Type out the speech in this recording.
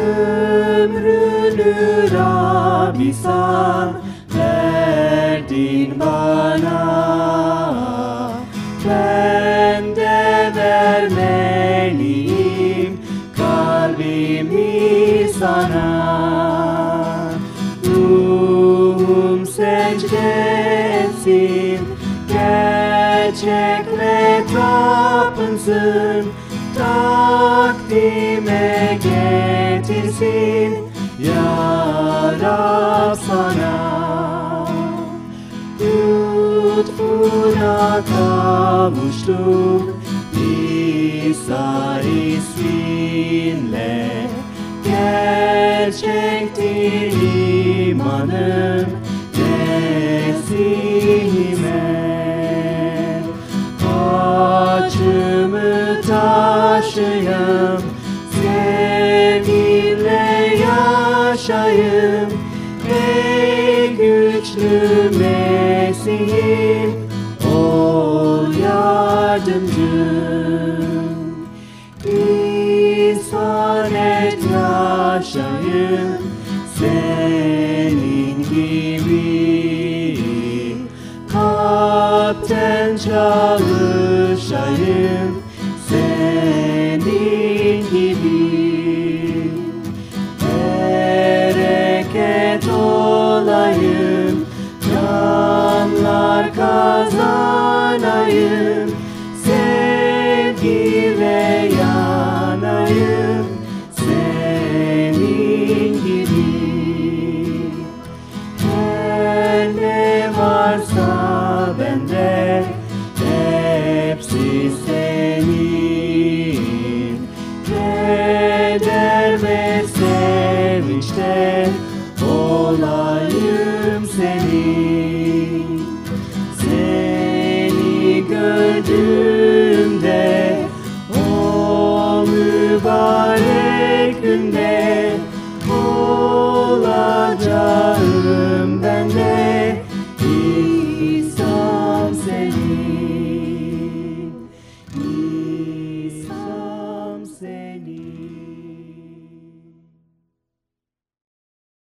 Ömrünü Rabbi sen verdin bana, ben de vermeliyim kalbimi sana. Ruhum secde etsin, gerçekle tapınsın, takdime getirsin ya Rab sana. Lütfuna kavuştum İsa isminle, gerçektir imanım Mesih'ime. Acımı taşıyım, seninle yaşayım, ey güçlü Mesih'im, ol yardımcım. İhsan et yaşayım senin gibi, kalpten çalışayım senin gibi. Bereket olayım, canlar kazanayım, sevgiyle yanayım senin gibi. Her ne varsa bende hepsi senin, keder ve sevinçte olayım senin. Seni gördüm